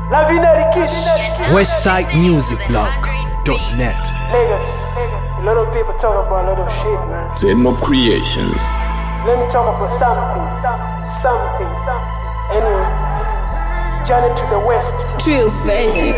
WestsideMusicBlog.net. Niggas, a lot of people talk about a lot of shit, man. Setting up creations. Let me talk about something. Anyway, journey to the west. True face.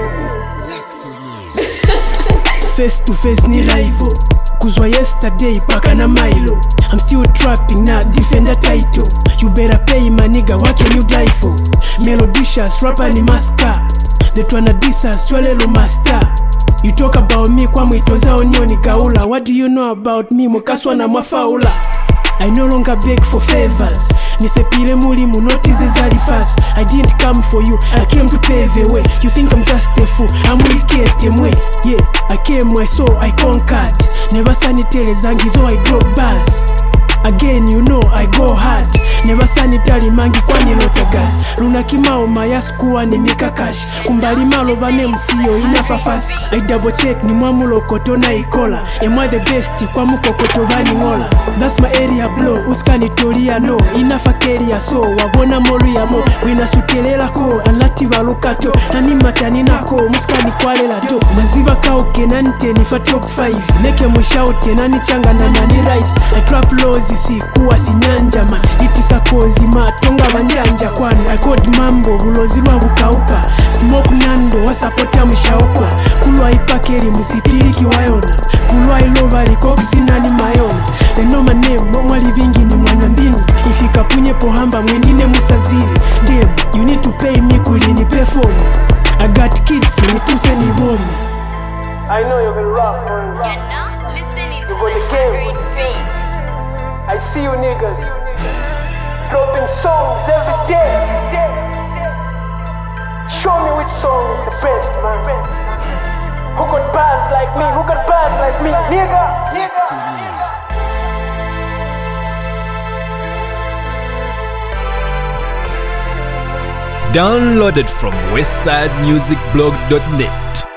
Face to face ni rival. Kuzwa yesterday paka na Milo. I'm still trapping na defender title. You better pay my nigga, what can you die for? Melodicious rapper ni master. They tryna diss us, swalelo master. You talk about me kwa mwitoza onyo ni kaula. What do you know about me mukaswa na mafaula? I no longer beg for favors. Nisepile mulimu notices zali fast. I didn't come for you, I came to pave the way. You think I'm just a fool, I'm wicked mwe. Yeah, I came where so I conquered. Never sanitary zangi so I drop bars. Again you know I go hard. Never sanitary mangi kwa nilote gas. Luna kimao mayaskuwa ni mikakash. Kumbali malo vane msiyo inafafas. I double check ni mwamulo koto na ikola. Am I the best kwa mukokoto vani ngola. That's my area blow, uskani tolia no. Inafakeria so, wabona molu ya mo. Wina sutelela ko, alati walukato. Nani matani nako, muskani kwalela do. Maziva kauke nante ni fa top 5. Neke mushaute nani changa na mani rice. I trap lozi si kuwa si nyanja ma. Itisa kozi ma, tonga wanjanja kwani. I code mambo, ulozi lwa bukauka. Smoke nando, wasapota mshaukwa. Kulwa ipakeri musipiri kiwayona. Kulwa ilova likoksi nani mayona. They know my name, mwali vingi ni mwana mbini. Ifika punye pohamba mwendine musazili. Damn, you need to pay me kulini pay for me. I got kids, nituse ni bomi. I know you're gonna rock, man. You're now listening to You're the gonna 100 beats. I see you niggas dropping songs every day. Show me which song is the best, man. Who got bars like me? Who got bars like me? Nigga. Downloaded from WestsideMusicBlog.net.